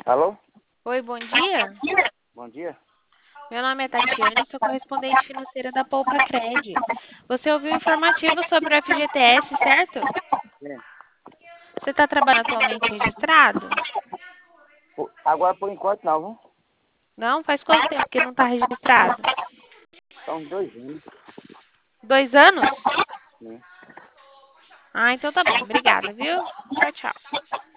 Alô? Oi, bom dia. Bom dia. Meu nome é Tatiane, sou correspondente financeira da Poupa Cred. Você ouviu o informativo sobre o FGTS, certo? É. Você está trabalhando atualmente registrado? Agora por enquanto não, viu? Não? Faz quanto tempo que não está registrado? São uns 2 anos. 2 anos? Né? Ah, então tá bom. Obrigada, viu? Tchau, tchau.